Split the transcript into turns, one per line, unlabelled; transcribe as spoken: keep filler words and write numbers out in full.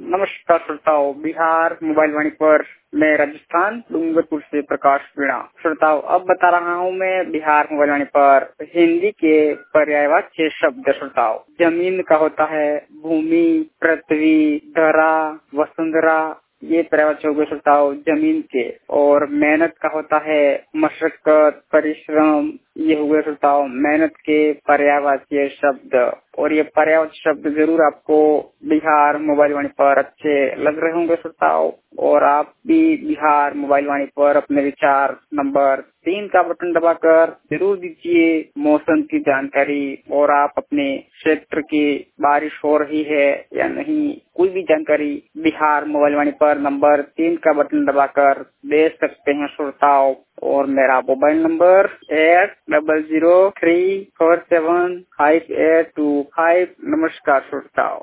नमस्कार श्रोताओं, बिहार मोबाइल वाणी पर मैं राजस्थान डूंगरपुर से प्रकाश वीणा। श्रोताओं, अब बता रहा हूँ मैं बिहार मोबाइल वाणी पर हिंदी के पर्यायवाची शब्द। श्रोताओं, जमीन का होता है भूमि, पृथ्वी, धरा, वसुंधरा, ये पर्यायवाची हो गए श्रोताओं जमीन के। और मेहनत का होता है मशक्कत, परिश्रम, ये हुए श्रोताओं मेहनत के पर्यायवाची शब्द। और ये पर्यायवाची शब्द जरूर आपको बिहार मोबाइल वाणी पर अच्छे लग रहे होंगे श्रोताओं। और आप भी बिहार मोबाइल वाणी पर अपने विचार नंबर तीन का बटन दबाकर जरूर दीजिए मौसम की जानकारी। और आप अपने क्षेत्र की बारिश हो रही है या नहीं, कोई भी जानकारी बिहार मोबाइल वाणी पर नंबर तीन का बटन दबाकर दे सकते हैं श्रोताओं। और मेरा mobile number eight double zero three four seven five eight two five. नमस्कार श्रोताओं।